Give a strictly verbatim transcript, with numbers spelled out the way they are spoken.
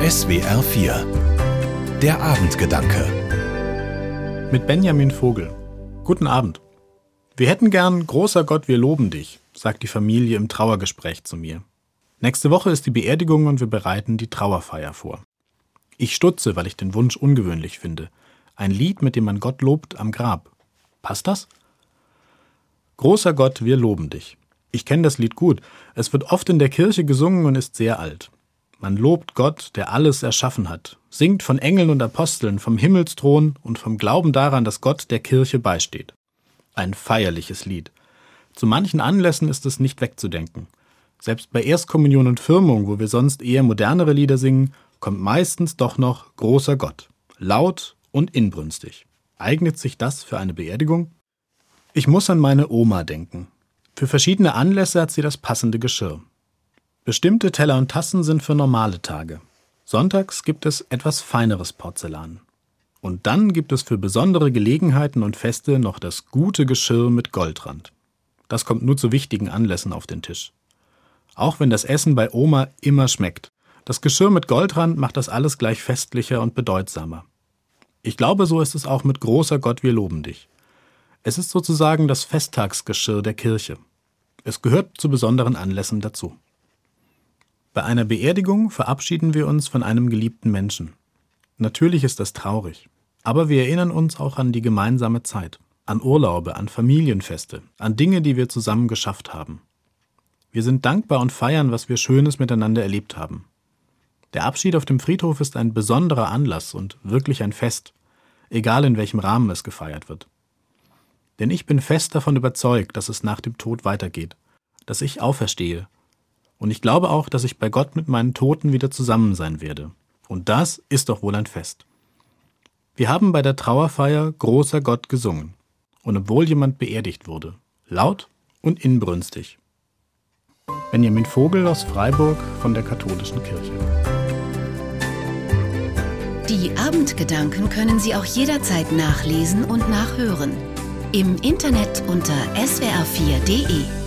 S W R vier. Der Abendgedanke. Mit Benjamin Vogel. Guten Abend. Wir hätten gern, großer Gott, wir loben dich, sagt die Familie im Trauergespräch zu mir. Nächste Woche ist die Beerdigung und wir bereiten die Trauerfeier vor. Ich stutze, weil ich den Wunsch ungewöhnlich finde. Ein Lied, mit dem man Gott lobt am Grab. Passt das? Großer Gott, wir loben dich. Ich kenne das Lied gut. Es wird oft in der Kirche gesungen und ist sehr alt. Man lobt Gott, der alles erschaffen hat, singt von Engeln und Aposteln, vom Himmelsthron und vom Glauben daran, dass Gott der Kirche beisteht. Ein feierliches Lied. Zu manchen Anlässen ist es nicht wegzudenken. Selbst bei Erstkommunion und Firmung, wo wir sonst eher modernere Lieder singen, kommt meistens doch noch Großer Gott. Laut und inbrünstig. Eignet sich das für eine Beerdigung? Ich muss an meine Oma denken. Für verschiedene Anlässe hat sie das passende Geschirr. Bestimmte Teller und Tassen sind für normale Tage. Sonntags gibt es etwas feineres Porzellan. Und dann gibt es für besondere Gelegenheiten und Feste noch das gute Geschirr mit Goldrand. Das kommt nur zu wichtigen Anlässen auf den Tisch. Auch wenn das Essen bei Oma immer schmeckt. Das Geschirr mit Goldrand macht das alles gleich festlicher und bedeutsamer. Ich glaube, so ist es auch mit Großer Gott, wir loben dich. Es ist sozusagen das Festtagsgeschirr der Kirche. Es gehört zu besonderen Anlässen dazu. Bei einer Beerdigung verabschieden wir uns von einem geliebten Menschen. Natürlich ist das traurig, aber wir erinnern uns auch an die gemeinsame Zeit, an Urlaube, an Familienfeste, an Dinge, die wir zusammen geschafft haben. Wir sind dankbar und feiern, was wir Schönes miteinander erlebt haben. Der Abschied auf dem Friedhof ist ein besonderer Anlass und wirklich ein Fest, egal in welchem Rahmen es gefeiert wird. Denn ich bin fest davon überzeugt, dass es nach dem Tod weitergeht, dass ich auferstehe. Und ich glaube auch, dass ich bei Gott mit meinen Toten wieder zusammen sein werde. Und das ist doch wohl ein Fest. Wir haben bei der Trauerfeier Großer Gott gesungen. Und obwohl jemand beerdigt wurde, laut und inbrünstig. Benjamin Vogel aus Freiburg von der Katholischen Kirche. Die Abendgedanken können Sie auch jederzeit nachlesen und nachhören. Im Internet unter S W R vier punkt de.